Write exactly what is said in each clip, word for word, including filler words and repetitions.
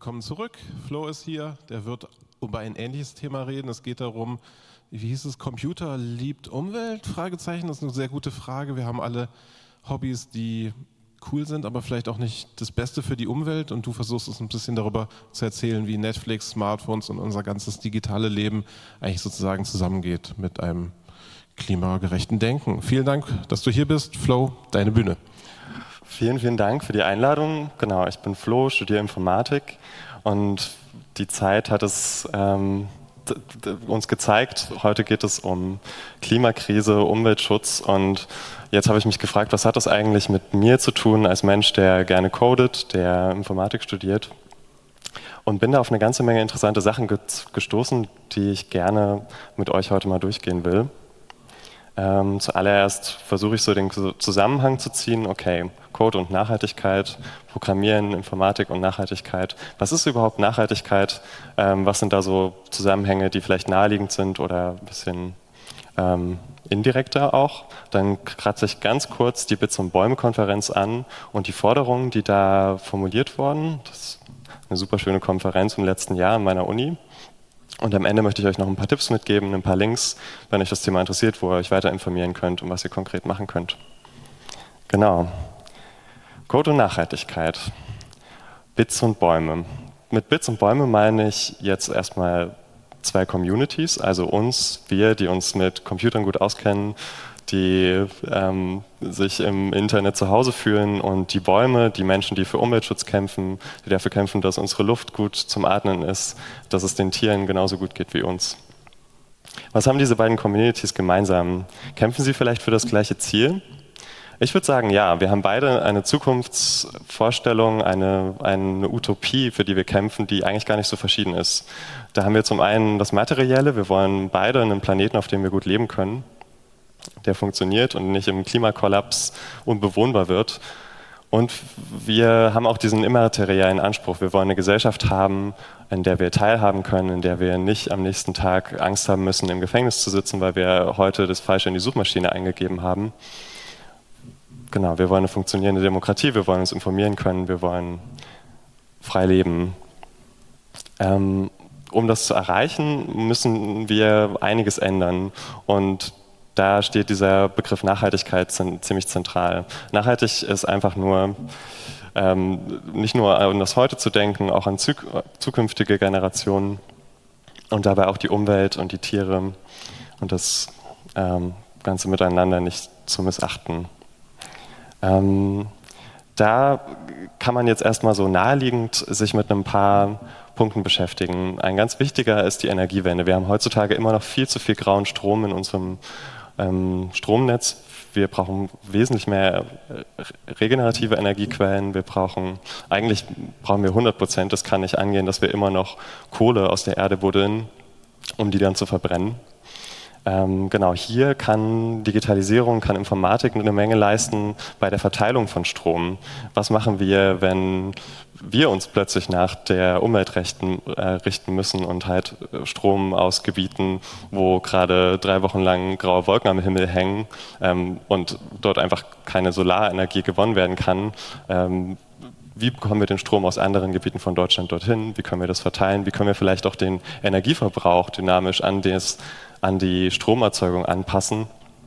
Kommen zurück. Flo ist hier. Der wird über ein ähnliches Thema reden. Es geht darum, wie hieß es, Computer liebt Umwelt? Fragezeichen. Das ist eine sehr gute Frage. Wir haben alle Hobbys, die cool sind, aber vielleicht auch nicht das Beste für die Umwelt. Und du versuchst uns ein bisschen darüber zu erzählen, wie Netflix, Smartphones und unser ganzes digitale Leben eigentlich sozusagen zusammengeht mit einem klimagerechten Denken. Vielen Dank, dass du hier bist. Flo, deine Bühne. Vielen, vielen Dank für die Einladung. Genau, ich bin Flo, studiere Informatik und die Zeit hat es ähm, uns gezeigt. Heute geht es um Klimakrise, Umweltschutz und jetzt habe ich mich gefragt, was hat das eigentlich mit mir zu tun als Mensch, der gerne codet, der Informatik studiert, und bin da auf eine ganze Menge interessante Sachen gestoßen, die ich gerne mit euch heute mal durchgehen will. Ähm, zuallererst versuche ich so den Zusammenhang zu ziehen, okay, Code und Nachhaltigkeit, Programmieren, Informatik und Nachhaltigkeit. Was ist überhaupt Nachhaltigkeit? Ähm, was sind da so Zusammenhänge, die vielleicht naheliegend sind oder ein bisschen ähm, indirekter auch? Dann kratze ich ganz kurz die Bits- und Bäume-Konferenz an und die Forderungen, die da formuliert wurden. Das ist eine super schöne Konferenz im letzten Jahr an meiner Uni. Und am Ende möchte ich euch noch ein paar Tipps mitgeben, ein paar Links, wenn euch das Thema interessiert, wo ihr euch weiter informieren könnt und was ihr konkret machen könnt. Genau. Code und Nachhaltigkeit. Bits und Bäume. Mit Bits und Bäume meine ich jetzt erstmal zwei Communities, also uns, wir, die uns mit Computern gut auskennen, die ähm, sich im Internet zu Hause fühlen, und die Bäume, die Menschen, die für Umweltschutz kämpfen, die dafür kämpfen, dass unsere Luft gut zum Atmen ist, dass es den Tieren genauso gut geht wie uns. Was haben diese beiden Communities gemeinsam? Kämpfen sie vielleicht für das gleiche Ziel? Ich würde sagen, ja, wir haben beide eine Zukunftsvorstellung, eine, eine Utopie, für die wir kämpfen, die eigentlich gar nicht so verschieden ist. Da haben wir zum einen das Materielle, wir wollen beide einen Planeten, auf dem wir gut leben können, der funktioniert und nicht im Klimakollaps unbewohnbar wird. Und wir haben auch diesen immateriellen Anspruch. Wir wollen eine Gesellschaft haben, in der wir teilhaben können, in der wir nicht am nächsten Tag Angst haben müssen, im Gefängnis zu sitzen, weil wir heute das Falsche in die Suchmaschine eingegeben haben. Genau, wir wollen eine funktionierende Demokratie, wir wollen uns informieren können, wir wollen frei leben. Ähm, um das zu erreichen, müssen wir einiges ändern, und da steht dieser Begriff Nachhaltigkeit ziemlich zentral. Nachhaltig ist einfach nur, ähm, nicht nur an das Heute zu denken, auch an zuk- zukünftige Generationen und dabei auch die Umwelt und die Tiere und das ähm, Ganze miteinander nicht zu missachten. Ähm, da kann man jetzt erstmal so naheliegend sich mit ein paar Punkten beschäftigen. Ein ganz wichtiger ist die Energiewende. Wir haben heutzutage immer noch viel zu viel grauen Strom in unserem ähm, Stromnetz. Wir brauchen wesentlich mehr regenerative Energiequellen. Wir brauchen, eigentlich brauchen wir hundert Prozent. Das kann nicht angehen, dass wir immer noch Kohle aus der Erde buddeln, um die dann zu verbrennen. Ähm, genau, hier kann Digitalisierung, kann Informatik eine Menge leisten bei der Verteilung von Strom. Was machen wir, wenn wir uns plötzlich nach der Umweltrechten äh, richten müssen und halt Strom aus Gebieten, wo gerade drei Wochen lang graue Wolken am Himmel hängen ähm, und dort einfach keine Solarenergie gewonnen werden kann? Ähm, Wie bekommen wir den Strom aus anderen Gebieten von Deutschland dorthin? Wie können wir das verteilen? Wie können wir vielleicht auch den Energieverbrauch dynamisch an, des, an die Stromerzeugung anpassen?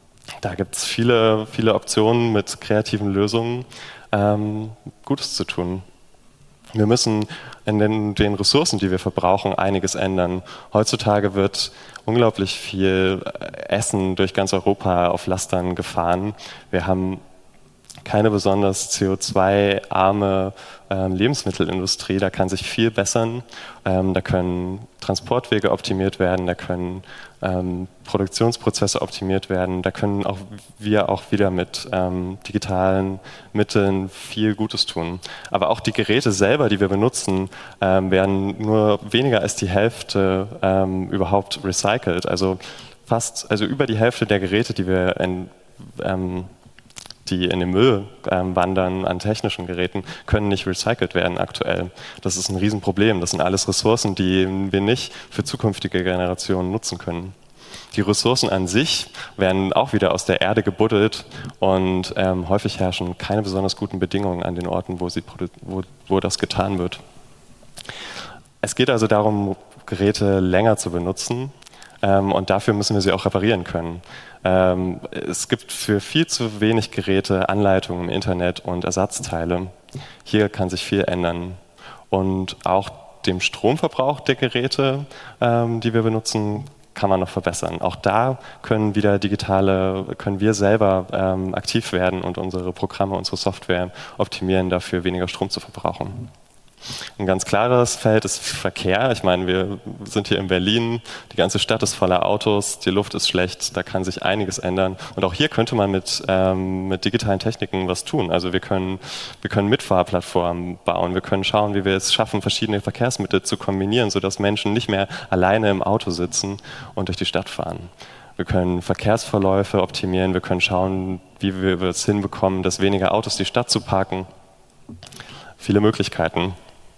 Da gibt es viele, viele Optionen mit kreativen Lösungen, ähm, Gutes zu tun. Wir müssen in den, den Ressourcen, die wir verbrauchen, einiges ändern. Heutzutage wird unglaublich viel Essen durch ganz Europa auf Lastern gefahren. Wir haben keine besonders C O zwei arme ähm, Lebensmittelindustrie, da kann sich viel bessern. Ähm, da können Transportwege optimiert werden, da können ähm, Produktionsprozesse optimiert werden, da können auch wir auch wieder mit ähm, digitalen Mitteln viel Gutes tun. Aber auch die Geräte selber, die wir benutzen, ähm, werden nur weniger als die Hälfte ähm, überhaupt recycelt. Also fast, also über die Hälfte der Geräte, die wir in, ähm, die in den Müll ähm, wandern an technischen Geräten, können nicht recycelt werden aktuell. Das ist ein Riesenproblem. Das sind alles Ressourcen, die wir nicht für zukünftige Generationen nutzen können. Die Ressourcen an sich werden auch wieder aus der Erde gebuddelt und ähm, häufig herrschen keine besonders guten Bedingungen an den Orten, wo, sie, wo, wo das getan wird. Es geht also darum, Geräte länger zu benutzen, ähm, und dafür müssen wir sie auch reparieren können. Ähm, es gibt für viel zu wenig Geräte Anleitungen im Internet und Ersatzteile. Hier kann sich viel ändern. Und auch den Stromverbrauch der Geräte, ähm, die wir benutzen, kann man noch verbessern. Auch da können wieder digitale, können wir selber ähm, aktiv werden und unsere Programme, unsere Software optimieren, dafür weniger Strom zu verbrauchen. Ein ganz klares Feld ist Verkehr. Ich meine, wir sind hier in Berlin, die ganze Stadt ist voller Autos, die Luft ist schlecht, da kann sich einiges ändern. Und auch hier könnte man mit, ähm, mit digitalen Techniken was tun. Also wir können, wir können Mitfahrplattformen bauen, wir können schauen, wie wir es schaffen, verschiedene Verkehrsmittel zu kombinieren, sodass Menschen nicht mehr alleine im Auto sitzen und durch die Stadt fahren. Wir können Verkehrsverläufe optimieren, wir können schauen, wie wir es hinbekommen, dass weniger Autos die Stadt zu parken. Viele Möglichkeiten.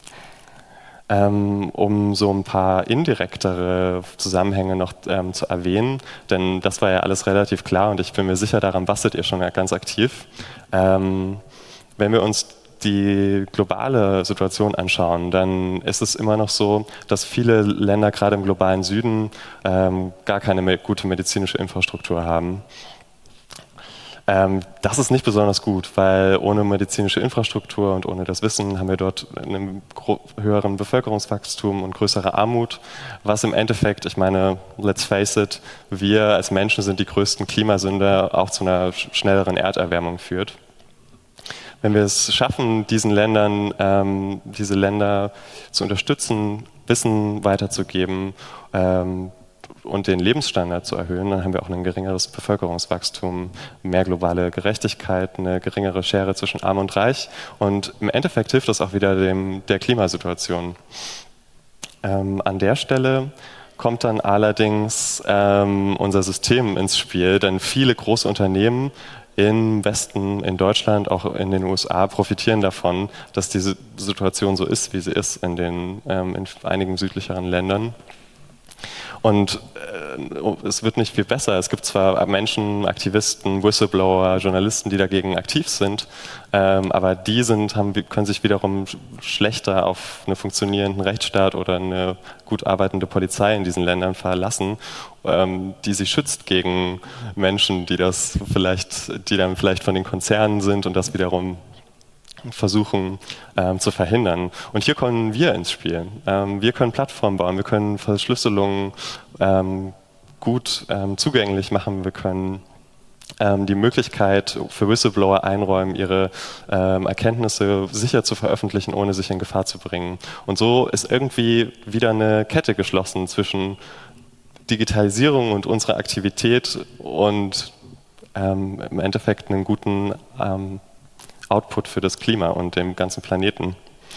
Ähm, um so ein paar indirektere Zusammenhänge noch ähm, zu erwähnen, denn das war ja alles relativ klar und ich bin mir sicher, daran bastelt ihr schon ganz aktiv. Ähm, wenn wir uns die globale Situation anschauen, dann ist es immer noch so, dass viele Länder, gerade im globalen Süden, ähm, gar keine me- gute medizinische Infrastruktur haben. Das ist nicht besonders gut, weil ohne medizinische Infrastruktur und ohne das Wissen haben wir dort einen höheren Bevölkerungswachstum und größere Armut, was im Endeffekt, ich meine, let's face it, wir als Menschen sind die größten Klimasünder, auch zu einer schnelleren Erderwärmung führt. Wenn wir es schaffen, diesen Ländern, ähm, diese Länder zu unterstützen, Wissen weiterzugeben, ähm, und den Lebensstandard zu erhöhen, dann haben wir auch ein geringeres Bevölkerungswachstum, mehr globale Gerechtigkeit, eine geringere Schere zwischen Arm und Reich und im Endeffekt hilft das auch wieder dem, der Klimasituation. Ähm, an der Stelle kommt dann allerdings ähm, unser System ins Spiel, denn viele große Unternehmen im Westen, in Deutschland, auch in den U S A profitieren davon, dass diese Situation so ist, wie sie ist in, den, ähm, in einigen südlicheren Ländern. Und äh, es wird nicht viel besser. Es gibt zwar Menschen, Aktivisten, Whistleblower, Journalisten, die dagegen aktiv sind, ähm, aber die sind, haben, können sich wiederum schlechter auf einen funktionierenden Rechtsstaat oder eine gut arbeitende Polizei in diesen Ländern verlassen, ähm, die sie schützt gegen Menschen, die das vielleicht, die dann vielleicht von den Konzernen sind und das wiederum versuchen ähm, zu verhindern. Und hier kommen wir ins Spiel. Ähm, wir können Plattformen bauen, wir können Verschlüsselungen ähm, gut ähm, zugänglich machen, wir können ähm, die Möglichkeit für Whistleblower einräumen, ihre ähm, Erkenntnisse sicher zu veröffentlichen, ohne sich in Gefahr zu bringen. Und so ist irgendwie wieder eine Kette geschlossen zwischen Digitalisierung und unserer Aktivität und ähm, im Endeffekt einen guten ähm, Output für das Klima und dem ganzen Planeten.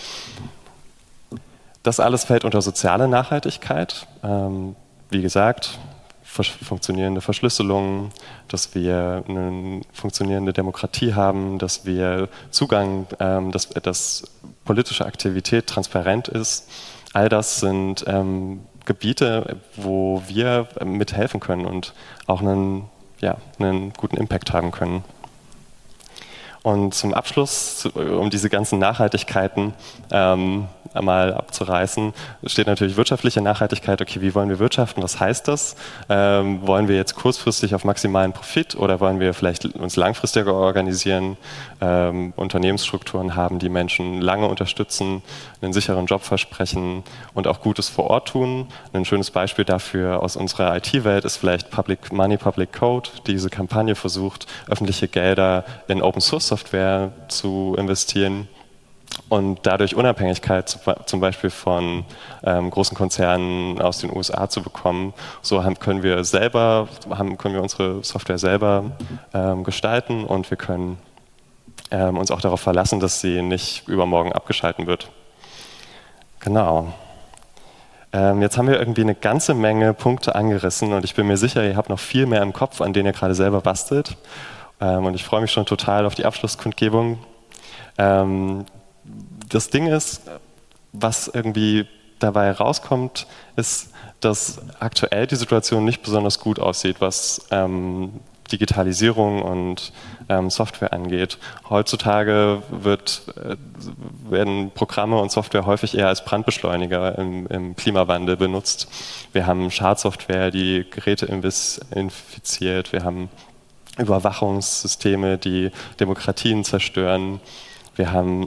Das alles fällt unter soziale Nachhaltigkeit. Ähm, wie gesagt, funktionierende Verschlüsselung, dass wir eine funktionierende Demokratie haben, dass wir Zugang, ähm, dass, dass politische Aktivität transparent ist. All das sind ähm, Gebiete, wo wir mithelfen können und auch einen, ja, einen guten Impact haben können. Und zum Abschluss, um diese ganzen Nachhaltigkeiten ähm, einmal abzureißen, steht natürlich wirtschaftliche Nachhaltigkeit. Okay, wie wollen wir wirtschaften? Was heißt das? Ähm, wollen wir jetzt kurzfristig auf maximalen Profit oder wollen wir vielleicht uns langfristiger organisieren, ähm, Unternehmensstrukturen haben, die Menschen lange unterstützen, einen sicheren Job versprechen und auch Gutes vor Ort tun? Ein schönes Beispiel dafür aus unserer I T-Welt ist vielleicht Public Money, Public Code. Diese Kampagne versucht, öffentliche Gelder in Open-Source-Software zu investieren und dadurch Unabhängigkeit zum Beispiel von ähm, großen Konzernen aus den U S A zu bekommen. So haben, können wir selber, haben, können wir unsere Software selber ähm, gestalten und wir können ähm, uns auch darauf verlassen, dass sie nicht übermorgen abgeschalten wird. Genau. Ähm, jetzt haben wir irgendwie eine ganze Menge Punkte angerissen und ich bin mir sicher, ihr habt noch viel mehr im Kopf, an denen ihr gerade selber bastelt. Ähm, und ich freue mich schon total auf die Abschlusskundgebung. Ähm, Das Ding ist, was irgendwie dabei rauskommt, ist, dass aktuell die Situation nicht besonders gut aussieht, was ähm, Digitalisierung und ähm, Software angeht. Heutzutage wird, äh, werden Programme und Software häufig eher als Brandbeschleuniger im, im Klimawandel benutzt. Wir haben Schadsoftware, die Geräte infiziert, wir haben Überwachungssysteme, die Demokratien zerstören. Wir haben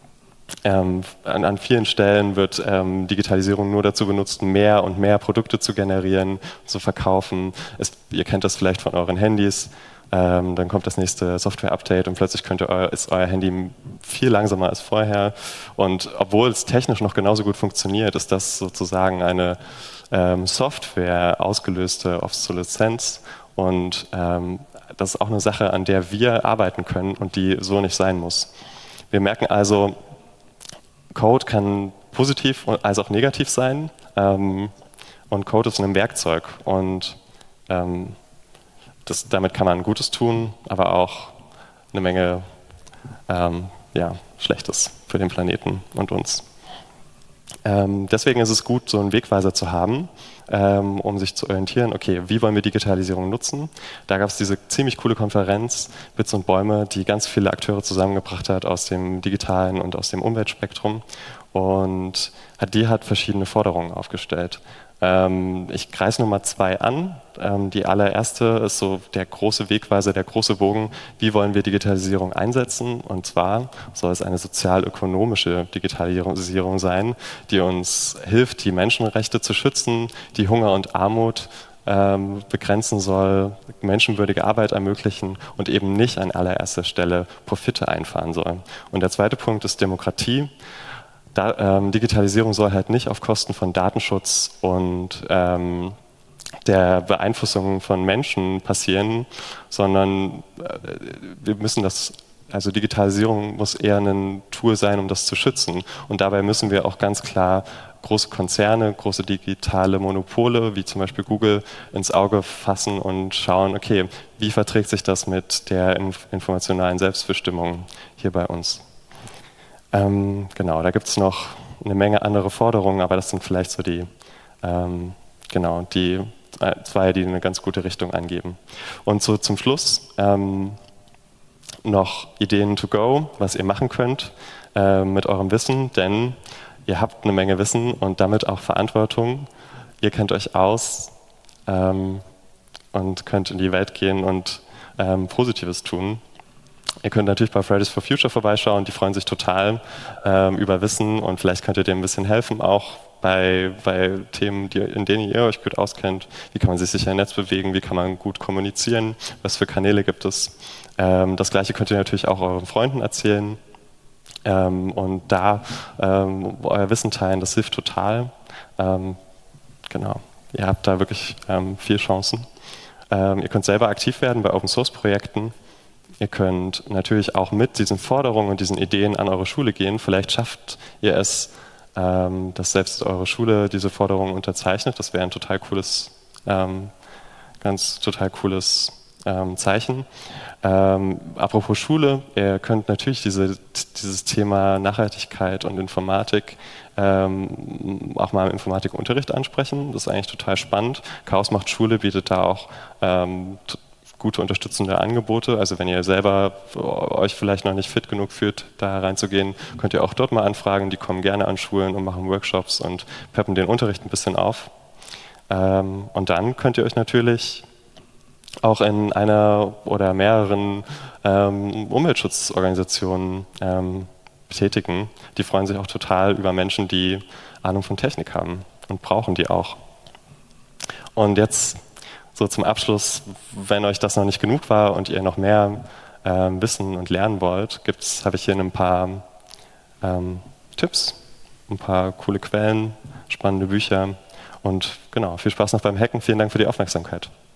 ähm, an, an vielen Stellen wird ähm, Digitalisierung nur dazu benutzt, mehr und mehr Produkte zu generieren, zu verkaufen. Es, ihr kennt das vielleicht von euren Handys. Ähm, dann kommt das nächste Software-Update und plötzlich könnt ihr euer, ist euer Handy viel langsamer als vorher. Und obwohl es technisch noch genauso gut funktioniert, ist das sozusagen eine ähm, Software ausgelöste Obsoleszenz. Und ähm, das ist auch eine Sache, an der wir arbeiten können und die so nicht sein muss. Wir merken also, Code kann positiv als auch negativ sein. Ähm, und Code ist ein Werkzeug. Und ähm, das, damit kann man Gutes tun, aber auch eine Menge ähm, ja, Schlechtes für den Planeten und uns. Ähm, deswegen ist es gut, so einen Wegweiser zu haben, ähm, um sich zu orientieren, okay, wie wollen wir Digitalisierung nutzen? Da gab es diese ziemlich coole Konferenz, Bits und Bäume, die ganz viele Akteure zusammengebracht hat aus dem digitalen und aus dem Umweltspektrum und hat, die hat verschiedene Forderungen aufgestellt. Ähm, ich kreise Nummer zwei an. Ähm, die allererste ist so der große Wegweiser, der große Bogen. Wie wollen wir Digitalisierung einsetzen? Und zwar soll es eine sozial-ökonomische Digitalisierung sein, die uns hilft, die Menschenrechte zu schützen, die Hunger und Armut ähm, begrenzen soll, menschenwürdige Arbeit ermöglichen und eben nicht an allererster Stelle Profite einfahren soll. Und der zweite Punkt ist Demokratie. Da, ähm, Digitalisierung soll halt nicht auf Kosten von Datenschutz und ähm, der Beeinflussung von Menschen passieren, sondern äh, wir müssen das, also Digitalisierung muss eher ein Tool sein, um das zu schützen. Und dabei müssen wir auch ganz klar große Konzerne, große digitale Monopole, wie zum Beispiel Google, ins Auge fassen und schauen, okay, wie verträgt sich das mit der inf- informationalen Selbstbestimmung hier bei uns? Ähm, genau, da gibt es noch eine Menge andere Forderungen, aber das sind vielleicht so die, ähm, genau, die äh, zwei, die eine ganz gute Richtung angeben. Und so zum Schluss ähm, noch Ideen to go, was ihr machen könnt äh, mit eurem Wissen, denn ihr habt eine Menge Wissen und damit auch Verantwortung. Ihr kennt euch aus ähm, und könnt in die Welt gehen und ähm, Positives tun. Ihr könnt natürlich bei Fridays for Future vorbeischauen, die freuen sich total ähm, über Wissen und vielleicht könnt ihr dem ein bisschen helfen, auch bei, bei Themen, die, in denen ihr euch gut auskennt. Wie kann man sich sicher im Netz bewegen, wie kann man gut kommunizieren, was für Kanäle gibt es. Ähm, das Gleiche könnt ihr natürlich auch euren Freunden erzählen ähm, und da ähm, euer Wissen teilen, das hilft total. Ähm, genau, ihr habt da wirklich ähm, viel Chancen. Ähm, ihr könnt selber aktiv werden bei Open-Source-Projekten. Ihr könnt natürlich auch mit diesen Forderungen und diesen Ideen an eure Schule gehen. Vielleicht schafft ihr es, ähm, dass selbst eure Schule diese Forderungen unterzeichnet. Das wäre ein total cooles, ähm, ganz total cooles ähm, Zeichen. Ähm, apropos Schule, ihr könnt natürlich diese, dieses Thema Nachhaltigkeit und Informatik ähm, auch mal im Informatikunterricht ansprechen. Das ist eigentlich total spannend. Chaos macht Schule bietet da auch ähm, gute unterstützende Angebote. Also wenn ihr selber euch vielleicht noch nicht fit genug fühlt, da reinzugehen, könnt ihr auch dort mal anfragen. Die kommen gerne an Schulen und machen Workshops und peppen den Unterricht ein bisschen auf. Ähm, und dann könnt ihr euch natürlich auch in einer oder mehreren ähm, Umweltschutzorganisationen ähm, betätigen. Die freuen sich auch total über Menschen, die Ahnung von Technik haben und brauchen die auch. Und jetzt so zum Abschluss, wenn euch das noch nicht genug war und ihr noch mehr ähm, wissen und lernen wollt, gibt's, habe ich hier ein paar ähm, Tipps, ein paar coole Quellen, spannende Bücher und genau, viel Spaß noch beim Hacken. Vielen Dank für die Aufmerksamkeit.